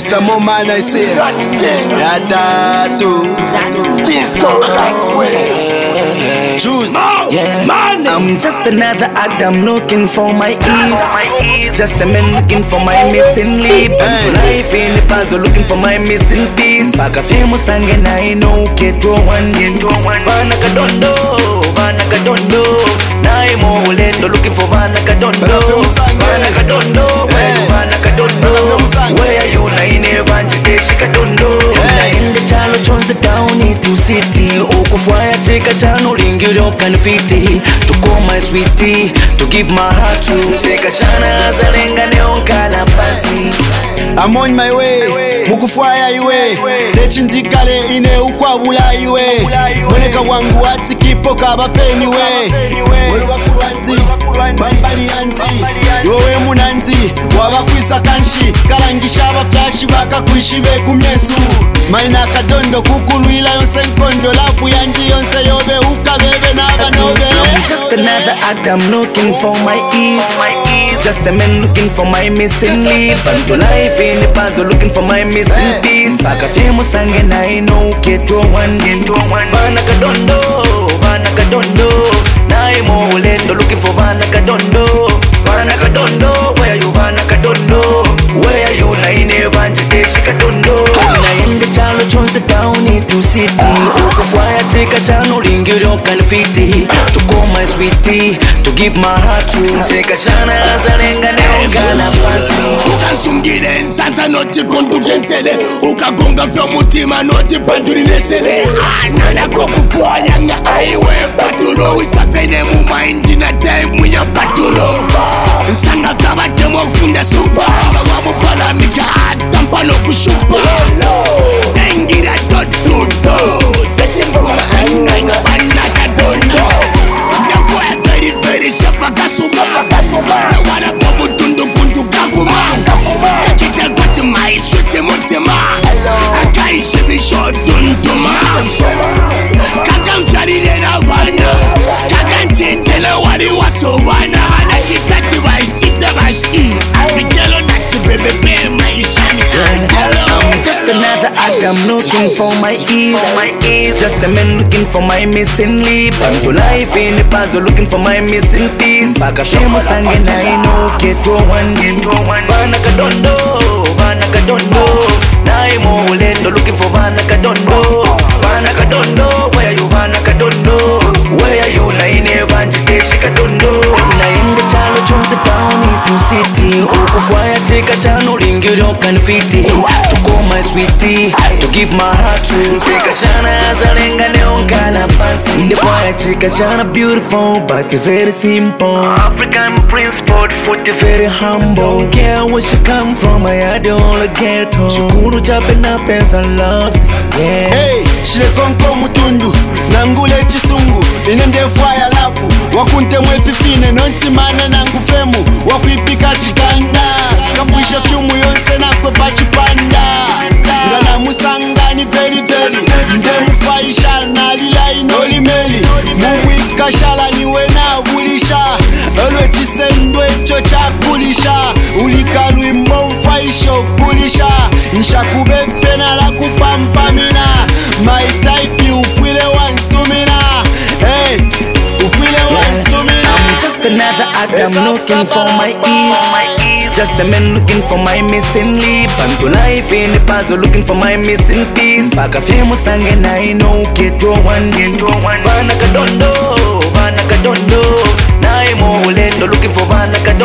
Mr. Moman, I say Yatatu Juice. Man, I'm just another Adam looking for my Eve. Just a man looking for my missing leap. Life in the puzzle looking for my missing piece. Baka famous and I know keto one. Banaka dondo. Naimo Lendo looking for Banaka dondo. Where are you? Naine Banjike Shikadondo. Nainde Chalo Chonza down into city. Okufwaya Cheka Chano Ringiro Kanfiti. To call my sweetie, to give my heart to Cheka Shana Zarenga Neonkala Pasi. I'm on my way, mukufwaya iwe Techindikale ine ukwabula iwe Mweneka wangu ati kipoka abapeni we Wolubafu anti, bambali anti Yowe munanti, wabakwisa kanshi Kalangisha abaflashi bakakuishi bekumyesu Maina kadondo kukuluila yonse nkondo Lapu yanji yonse yobe ukabebe naba nobe I'm just another Adam looking for my Eve. Just a man looking for my missing leap. Unto life in the puzzle looking for my missing piece. Baka famous and I know keto one. Banaka dondo. Naimo Lendo looking for Banaka dondo. Where are you Banaka dondo? Where are you Naine Banjike Shikadondo? Nainde Chalo Chonza down into city. Okufwaya Cheka Chano Ringiro Kanfiti. To call my sweetie, to give my heart to Cheka Shana Zarenga Neonkala Pasi. Ukansungile nsasa noti kondukensele Ukagonga vya mutima noti panduri nesele Nana kokufwaya nga aiwe paturo Isafene mumaindi na time mwiya paturo Nsanga kabatemo kunda supa Nga wamupala mika tampano kushupa Tengira dodo Seche mkuma ananga banaka dodo Ndakwa very shapa kasuma Na wana pomu tundu kundu kavuma Kakita goti mai switi mutima Akai shibi shodunduma Kaka mzalile na wana Kaka nchintele wali waso wana Hala kitati washita washi Abigelo nati bebebe maishani I'm just another Adam looking for my Eve. Just a man looking for my missing leap. Unto life in the puzzle looking for my missing piece. Baka famous and I know keto one. Banaka dondo. Naimo Lendo looking for Banaka dondo. Where are you Banaka dondo? Where are you Naine Banjike Shikadondo? Nainde Chalo Chonza down into city. Okufwaya Cheka Chano Ringiro Kanfiti. To call my sweetie, to give my heart to Cheka Shana Zarenga Neonkala Pasi. The boy Cheka Shana beautiful but very simple. African prince but foot very humble. Don't care where she come from, I had all the ghetto. Shukuru chopping up as I love, yeah. Hey, shile konko mutundu Nangule chisungu Inende fwaya lapu Wakunte mwefifine Nonti mana nangu femu Wakuipika chikanda Kambuisha fiumu yonse na kwepa chipanda Ngana musangani very Ndemu faisha na lila inoli meli Mwika shala niwe na bulisha Elwe chisendwe chocha kulisha Ulikalu imbo mfaisha kulisha Nshakubepe na la kupampamina My type ufile wansumina Hey, ufile wansumina I'm just another Adam looking for my Eve. Just a man looking for my missing leap. Unto life in the puzzle looking for my missing piece. Baka famous and I know keto one. Banaka dondo. Naimo Lendo looking for Banaka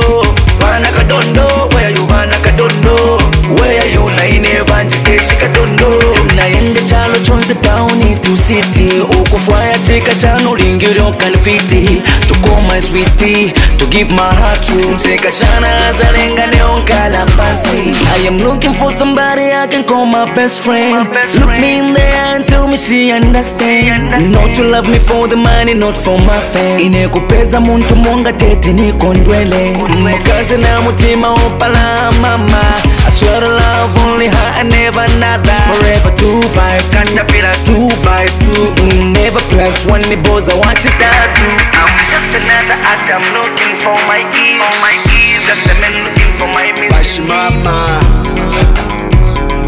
dondo. Where are you Banaka dondo? Where are you Naine Banjike Shikadondo? Nainde Chalo Chonza down into city. Okufwaya Cheka Chano Ringiro Kanfiti. To call my sweetie, to give my heart to Cheka Shana Zarenga Neonkala Pasi. I am looking for somebody I can call my best friend. Look me in the eye and tell me she understand. Not to love me for the money, not for my fame. Inekupeza muntu monga tete nikondwele. Mukaze na mutima opala mama. I swear to love only her and never another. Forever 2x, caterpillar 2x2. Never plus one, the boys I want you tattoo. I'm just another Adam looking for my Eve. Just a man looking for my Bashi mama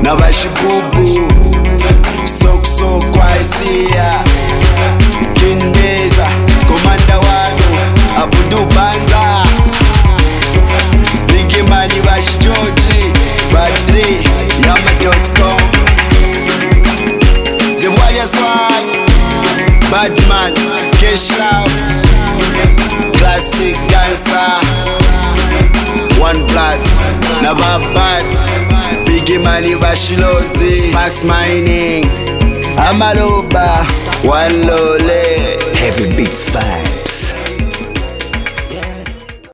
nabashibubu sokusoko aisiya Kindeza komanda wanu Abudu Banza Big Money Bashi Georgie Badri Yama.com The Warrior Swag Batman Cash Love Classic Dancer One Blood Nababat Big Money Bashilozi Sparks Mining Amaloba One Lole Heavy Beats 5